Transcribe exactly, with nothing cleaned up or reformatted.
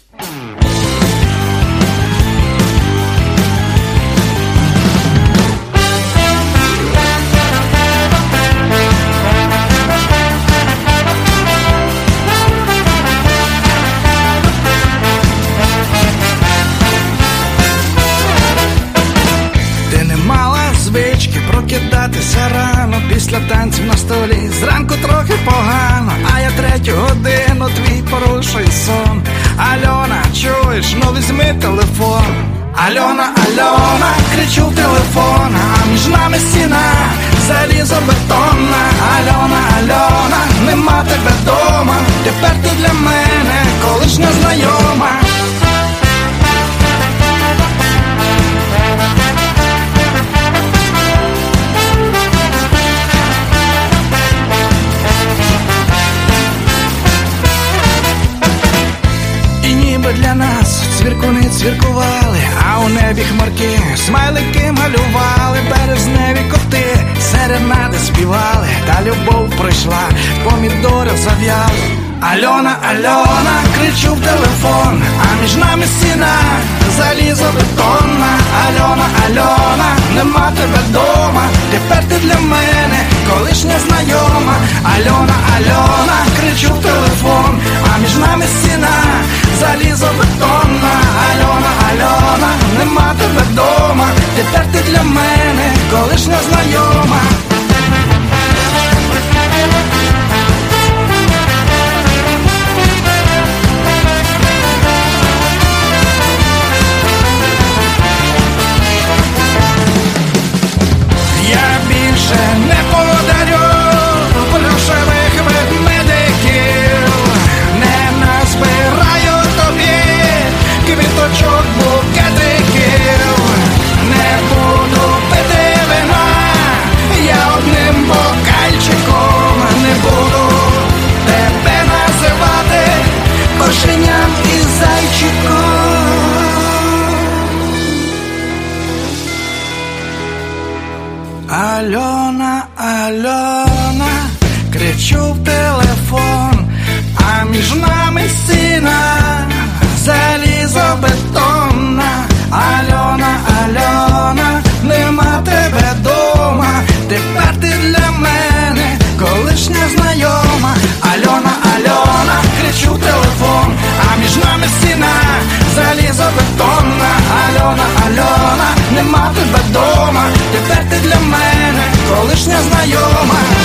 Прокидатися рано після танців на столі. Зранку трохи погано, а я третю годину твій порушую сон. Альона, чуєш, ну візьми телефон. Альона, Альона, кричу в телефон, а між нами стіна залізобетонна. Альона, Альона, нема тебе дома, тепер ти для мене колишня знайома. Для нас цвіркуни цвіркували, а у небі хмарки смайлики малювали, березневі коти серенади співали, та любов пройшла, помідори зав'яли. Альона, Альона, кричу в телефон, а між нами стіна залізобетонна. Альона, Альона, нема тебе дома, тепер ти для мене колишня знайома. Альона, Альона, кричу в телефон, а між нами стіна залізобетонна. Альона, Альона, нема тебе дома, тепер ти для мене колишня знайома. Я більше не подарю плюшевих ведмедиків, не назбираю тобі квіточок, букетиків, не буду пити вина я одним бокальчиком, не буду тебе називати кошеням і зайчиком. Альона, Альона, кричу в телефон, а між нами стіна залізобетонна. Альона, Альона, нема тебе дома, тепер ти для мене колишня знайома. Альона, Альона, кричу в телефон, а між нами стіна залізобетонна. Альона, Альона, нема тебе дома, тепер ти для мене колишня знайома.